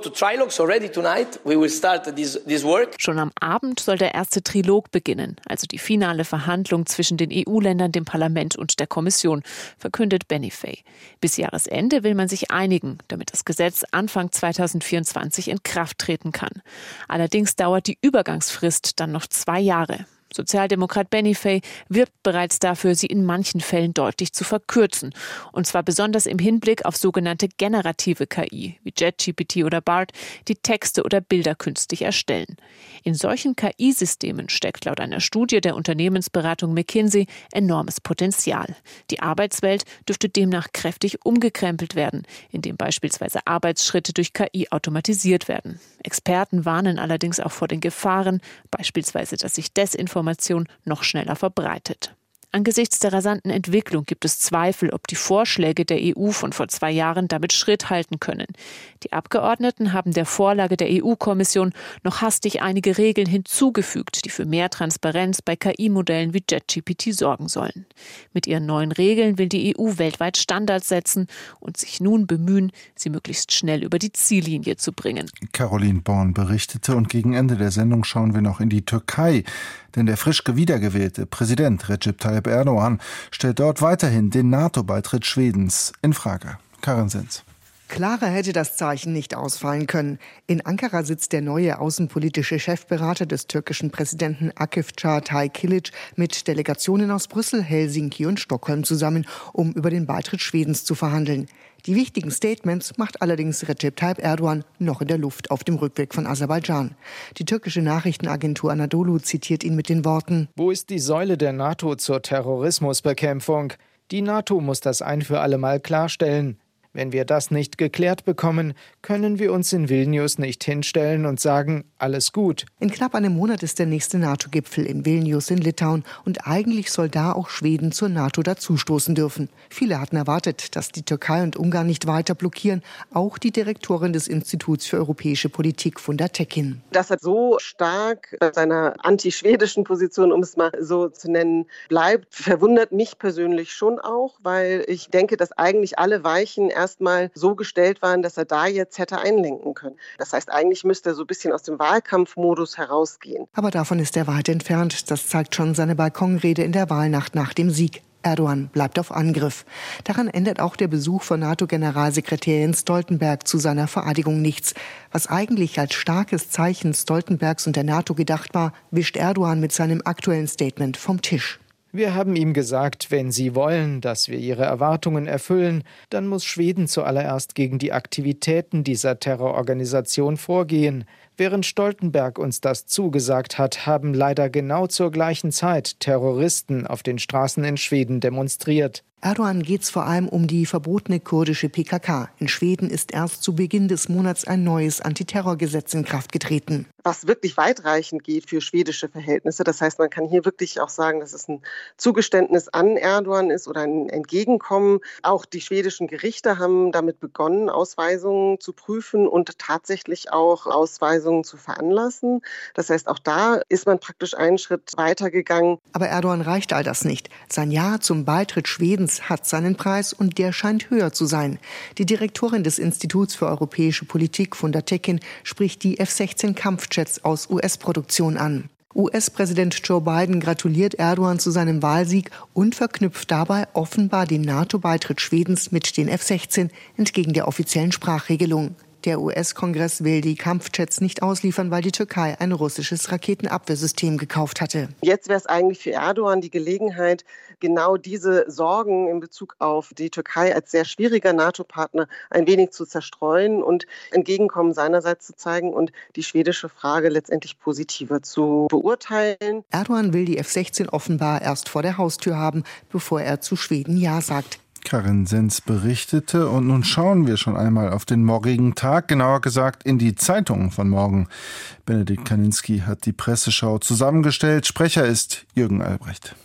Schon am Abend soll der erste Trilog beginnen, also die finale Verhandlung zwischen den EU-Ländern, dem Parlament und der Kommission, verkündet Benifei. Bis Jahresende will man sich einigen, damit das Gesetz Anfang 2024 in Kraft treten kann. Allerdings dauert die Übergangsfrist dann noch 2 Jahre. Sozialdemokrat Benifei wirbt bereits dafür, sie in manchen Fällen deutlich zu verkürzen. Und zwar besonders im Hinblick auf sogenannte generative KI, wie JetGPT oder BART, die Texte oder Bilder künstlich erstellen. In solchen KI-Systemen steckt laut einer Studie der Unternehmensberatung McKinsey enormes Potenzial. Die Arbeitswelt dürfte demnach kräftig umgekrempelt werden, indem beispielsweise Arbeitsschritte durch KI automatisiert werden. Experten warnen allerdings auch vor den Gefahren, beispielsweise, dass sich Desinformation noch schneller verbreitet. Angesichts der rasanten Entwicklung gibt es Zweifel, ob die Vorschläge der EU von vor 2 Jahren damit Schritt halten können. Die Abgeordneten haben der Vorlage der EU-Kommission noch hastig einige Regeln hinzugefügt, die für mehr Transparenz bei KI-Modellen wie JetGPT sorgen sollen. Mit ihren neuen Regeln will die EU weltweit Standards setzen und sich nun bemühen, sie möglichst schnell über die Ziellinie zu bringen.
Caroline Born berichtete, und gegen Ende der Sendung schauen wir noch in die Türkei. Denn der frisch wiedergewählte Präsident Recep Tayyip Erdogan stellt dort weiterhin den NATO-Beitritt Schwedens in Frage. Karin Sins.
Klarer hätte das Zeichen nicht ausfallen können. In Ankara sitzt der neue außenpolitische Chefberater des türkischen Präsidenten Akif Çağatay Kilic mit Delegationen aus Brüssel, Helsinki und Stockholm zusammen, um über den Beitritt Schwedens zu verhandeln. Die wichtigen Statements macht allerdings Recep Tayyip Erdogan noch in der Luft auf dem Rückweg von Aserbaidschan. Die türkische Nachrichtenagentur Anadolu zitiert ihn mit den Worten:
Wo ist die Säule der NATO zur Terrorismusbekämpfung? Die NATO muss das ein für alle Mal klarstellen. Wenn wir das nicht geklärt bekommen, können wir uns in Vilnius nicht hinstellen und sagen, alles gut.
In knapp einem Monat ist der nächste NATO-Gipfel in Vilnius in Litauen und eigentlich soll da auch Schweden zur NATO dazustoßen dürfen. Viele hatten erwartet, dass die Türkei und Ungarn nicht weiter blockieren, auch die Direktorin des Instituts für europäische Politik, Funda Tekin.
Dass er so stark bei seiner anti-schwedischen Position, um es mal so zu nennen, bleibt, verwundert mich persönlich schon auch, weil ich denke, dass eigentlich alle Weichen erstmal so gestellt waren, dass er da jetzt hätte einlenken können. Das heißt, eigentlich müsste er so ein bisschen aus dem Wahlkampfmodus herausgehen.
Aber davon ist er weit entfernt. Das zeigt schon seine Balkonrede in der Wahlnacht nach dem Sieg. Erdogan bleibt auf Angriff. Daran ändert auch der Besuch von NATO-Generalsekretärin Stoltenberg zu seiner Vereidigung nichts. Was eigentlich als starkes Zeichen Stoltenbergs und der NATO gedacht war, wischt Erdogan mit seinem aktuellen Statement vom Tisch.
Wir haben ihm gesagt, wenn Sie wollen, dass wir Ihre Erwartungen erfüllen, dann muss Schweden zuallererst gegen die Aktivitäten dieser Terrororganisation vorgehen. Während Stoltenberg uns das zugesagt hat, haben leider genau zur gleichen Zeit Terroristen auf den Straßen in Schweden demonstriert.
Erdogan geht es vor allem um die verbotene kurdische PKK. In Schweden ist erst zu Beginn des Monats ein neues Antiterrorgesetz in Kraft getreten.
Was wirklich weitreichend geht für schwedische Verhältnisse. Das heißt, man kann hier wirklich auch sagen, dass es ein Zugeständnis an Erdogan ist oder ein Entgegenkommen. Auch die schwedischen Gerichte haben damit begonnen, Ausweisungen zu prüfen und tatsächlich auch Ausweisungen zu veranlassen. Das heißt, auch da ist man praktisch einen Schritt weitergegangen.
Aber Erdogan reicht all das nicht. Sein Ja zum Beitritt Schwedens hat seinen Preis und der scheint höher zu sein. Die Direktorin des Instituts für europäische Politik, Funda Tekin, spricht die F-16-Kampfjets aus US-Produktion an. US-Präsident Joe Biden gratuliert Erdogan zu seinem Wahlsieg und verknüpft dabei offenbar den NATO-Beitritt Schwedens mit den F-16 entgegen der offiziellen Sprachregelung. Der US-Kongress will die Kampfjets nicht ausliefern, weil die Türkei ein russisches Raketenabwehrsystem gekauft hatte.
Jetzt wäre es eigentlich für Erdogan die Gelegenheit, genau diese Sorgen in Bezug auf die Türkei als sehr schwieriger NATO-Partner ein wenig zu zerstreuen und Entgegenkommen seinerseits zu zeigen und die schwedische Frage letztendlich positiver zu beurteilen.
Erdogan will die F-16 offenbar erst vor der Haustür haben, bevor er zu Schweden Ja sagt.
Karin Sens berichtete, und nun schauen wir schon einmal auf den morgigen Tag, genauer gesagt in die Zeitungen von morgen. Benedikt Kaninski hat die Presseschau zusammengestellt. Sprecher ist Jürgen Albrecht.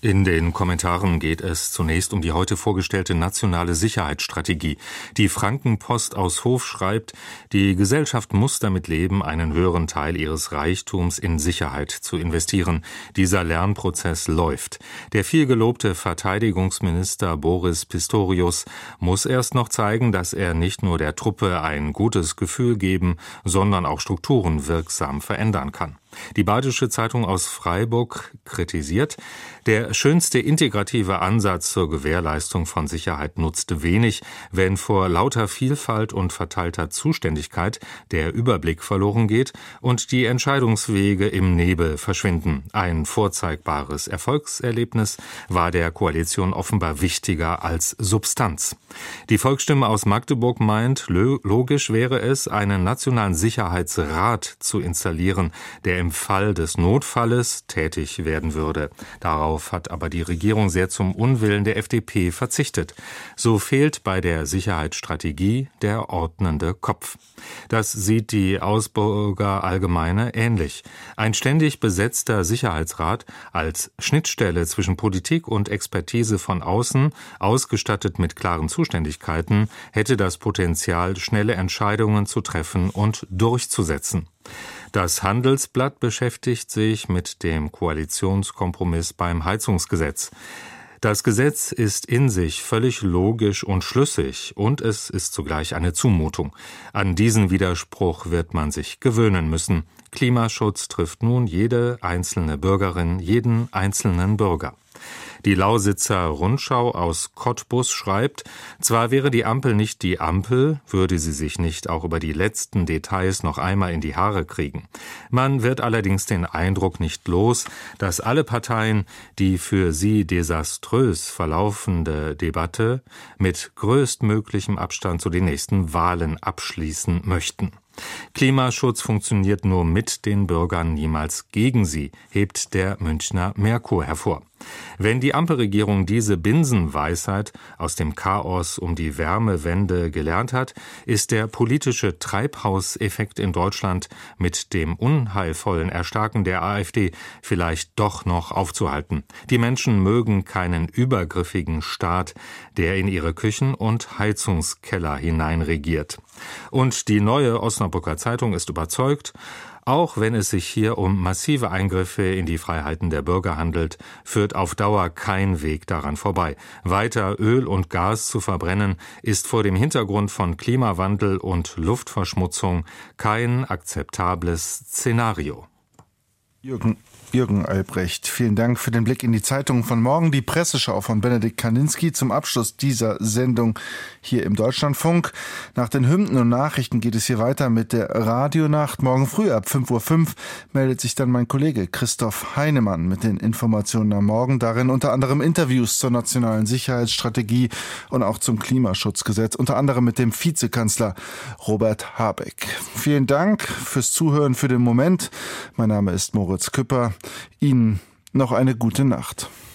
In den Kommentaren geht es zunächst um die heute vorgestellte nationale Sicherheitsstrategie. Die Frankenpost aus Hof schreibt, die Gesellschaft muss damit leben, einen höheren Teil ihres Reichtums in Sicherheit zu investieren. Dieser Lernprozess läuft. Der vielgelobte Verteidigungsminister Boris Pistorius muss erst noch zeigen, dass er nicht nur der Truppe ein gutes Gefühl geben, sondern auch Strukturen wirksam verändern kann. Die Badische Zeitung aus Freiburg kritisiert, der schönste integrative Ansatz zur Gewährleistung von Sicherheit nutzt wenig, wenn vor lauter Vielfalt und verteilter Zuständigkeit der Überblick verloren geht und die Entscheidungswege im Nebel verschwinden. Ein vorzeigbares Erfolgserlebnis war der Koalition offenbar wichtiger als Substanz. Die Volksstimme aus Magdeburg meint, logisch wäre es, einen nationalen Sicherheitsrat zu installieren, der im Fall des Notfalles tätig werden würde. Darauf hat aber die Regierung sehr zum Unwillen der FDP verzichtet. So fehlt bei der Sicherheitsstrategie der ordnende Kopf. Das sieht die Augsburger Allgemeine ähnlich. Ein ständig besetzter Sicherheitsrat als Schnittstelle zwischen Politik und Expertise von außen, ausgestattet mit klaren Zuständigkeiten, hätte das Potenzial, schnelle Entscheidungen zu treffen und durchzusetzen. Das Handelsblatt beschäftigt sich mit dem Koalitionskompromiss beim Heizungsgesetz. Das Gesetz ist in sich völlig logisch und schlüssig und es ist zugleich eine Zumutung. An diesen Widerspruch wird man sich gewöhnen müssen. Klimaschutz trifft nun jede einzelne Bürgerin, jeden einzelnen Bürger. Die Lausitzer Rundschau aus Cottbus schreibt, zwar wäre die Ampel nicht die Ampel, würde sie sich nicht auch über die letzten Details noch einmal in die Haare kriegen. Man wird allerdings den Eindruck nicht los, dass alle Parteien die für sie desaströs verlaufende Debatte mit größtmöglichem Abstand zu den nächsten Wahlen abschließen möchten. Klimaschutz funktioniert nur mit den Bürgern, niemals gegen sie, hebt der Münchner Merkur hervor. Wenn die Ampelregierung diese Binsenweisheit aus dem Chaos um die Wärmewende gelernt hat, ist der politische Treibhauseffekt in Deutschland mit dem unheilvollen Erstarken der AfD vielleicht doch noch aufzuhalten. Die Menschen mögen keinen übergriffigen Staat, der in ihre Küchen und Heizungskeller hineinregiert. Und die neue Osnabrücker Zeitung ist überzeugt, auch wenn es sich hier um massive Eingriffe in die Freiheiten der Bürger handelt, führt auf Dauer kein Weg daran vorbei. Weiter Öl und Gas zu verbrennen, ist vor dem Hintergrund von Klimawandel und Luftverschmutzung kein akzeptables Szenario.
Jürgen Albrecht, vielen Dank für den Blick in die Zeitungen von morgen. Die Presseschau von Benedikt Kaninski zum Abschluss dieser Sendung hier im Deutschlandfunk. Nach den Hymnen und Nachrichten geht es hier weiter mit der Radionacht. Morgen früh ab 5:05 Uhr meldet sich dann mein Kollege Christoph Heinemann mit den Informationen am Morgen. Darin unter anderem Interviews zur nationalen Sicherheitsstrategie und auch zum Klimaschutzgesetz, unter anderem mit dem Vizekanzler Robert Habeck. Vielen Dank fürs Zuhören für den Moment. Mein Name ist Moritz Küpper. Ihnen noch eine gute Nacht.